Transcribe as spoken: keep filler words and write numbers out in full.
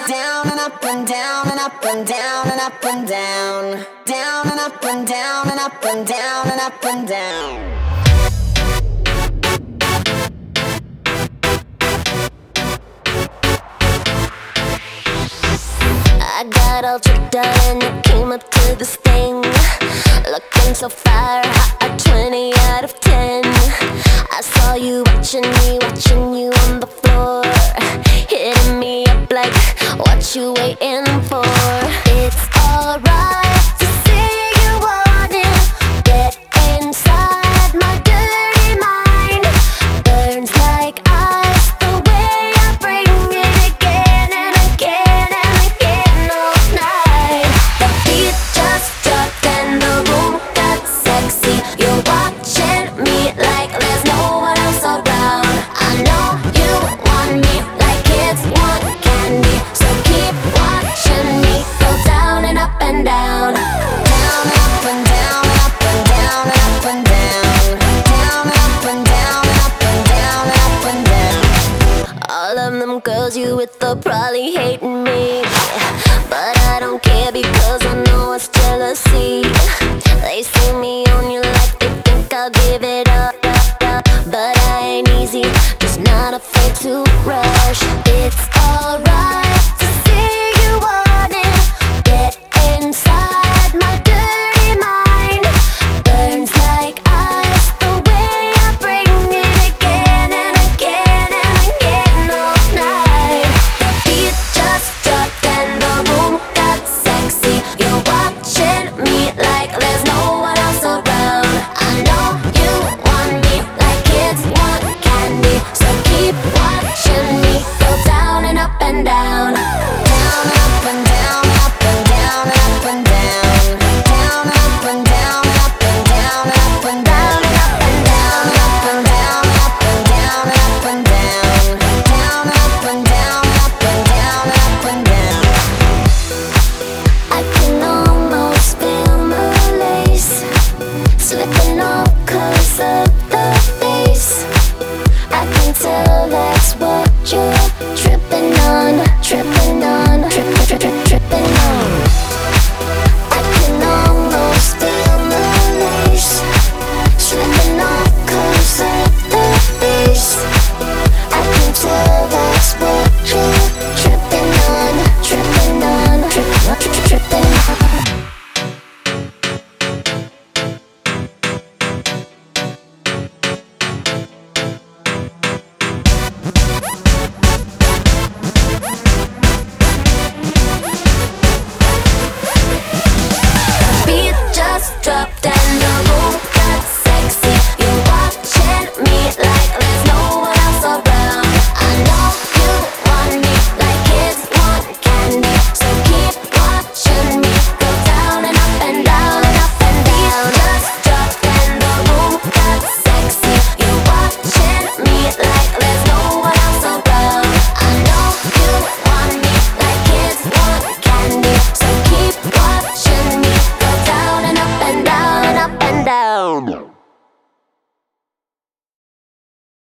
Down and up and down and up and down and up and down. Down and up and down and up and down and up and down. I got all tricked out and I came up to this thing, looking so fire, hot, twenty out of ten. I saw you watching me, watching you on the floor, hitting me up like, what you waiting for? It's alright to say you want it. Get inside my dirty mind. Burns like ice the way I bring it again and again and again all night. The beat just dropped and the room got sexy. You're watching me like there's no one else around. I know you want me like kids want candy, so keep watching me go down and up and down. Down and up and down and up and down and up and down. Down and up and down and up and down and up and down. All of them girls you with are probably hating me, but I don't care because I know it's jealousy. They see me on you like they think I'll give it up, up, up. But I ain't easy, just not afraid to rush. It's alright.